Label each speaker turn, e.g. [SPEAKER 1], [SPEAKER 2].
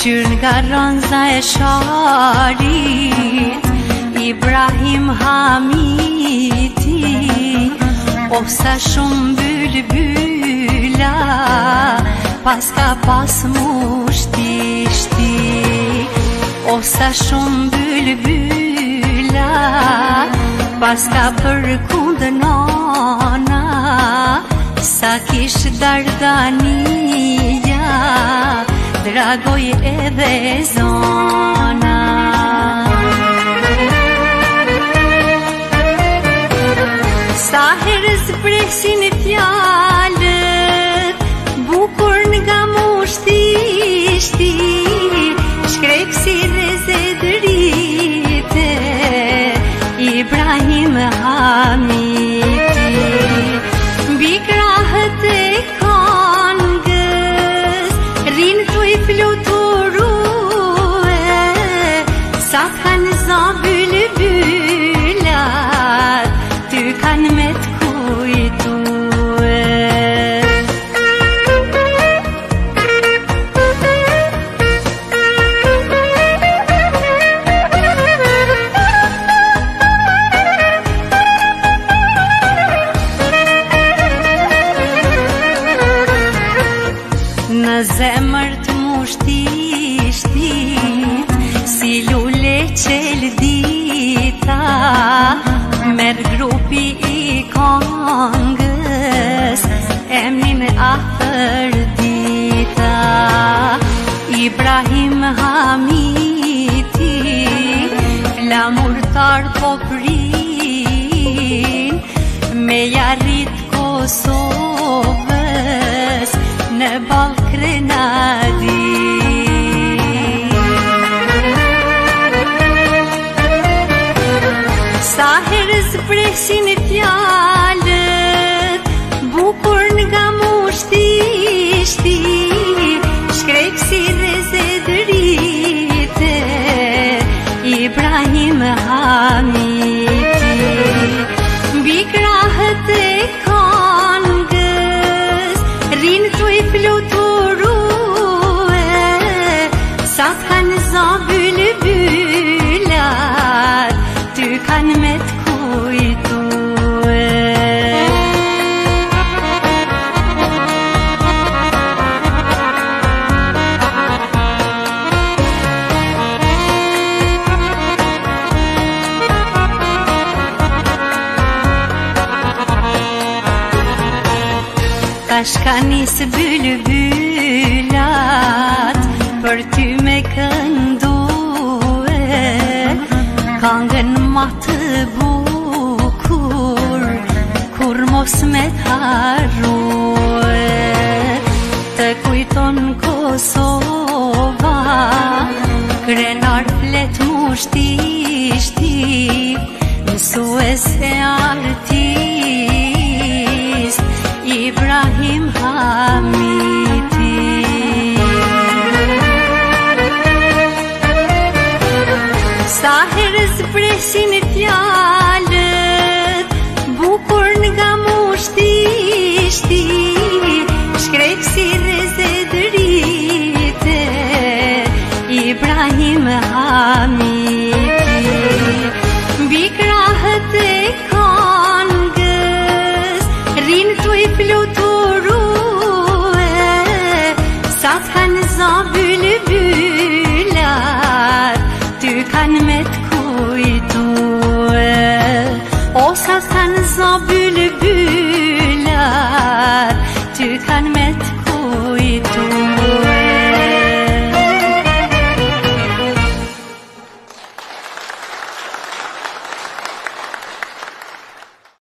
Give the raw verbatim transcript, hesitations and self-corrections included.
[SPEAKER 1] Shqyr nga ranza e sharit Ibrahim Hamiti O sa shumë bylbyla Pas ka pas mushti shti O sa shumë bylbyla Pas ka për kundë nana Sa kish dardania Dragoj edhe zona Sa herës presin fjalët Bukur nga mushti shti Shkrep si reze drite Ibrahim Hamiti Bikrahët e kangës Rinë të i fluturue Sa kanë za bylbylat Ty kanë me të kujtue Në zemër të mushtit Si lule qeldita Merë grupi i kongës Emnin afër dita Ibrahim Hamiti Flamurtar po prin Me jarrit Kosovës Në balë krenadi Sa herës presin fjalët Bukur nga mushti shti Shkrep si reze drite Ibrahim Hamiti Bikrahët e kangës Rinë të i fluturue Sa kanë za bylbylat Ty kanë me të kujtue Tash ka nisë bylbylat Për ty me këndue Kangën ma të bukur Kur mos me t'harrue Të kujton Kosova Krenar flet mushti shti Mësues e artist Ibrahim Hamiti Sa herës presin fjalët Bukur nga mushti shti Shkrep si reze drite Ibrahim Hamiti Bikrahët e kangës Rinë të i fluturue Sa kanë za bylbylat Ty kanë me të kujtue O sa kanë za bylbylat Ty kanë me të kujtue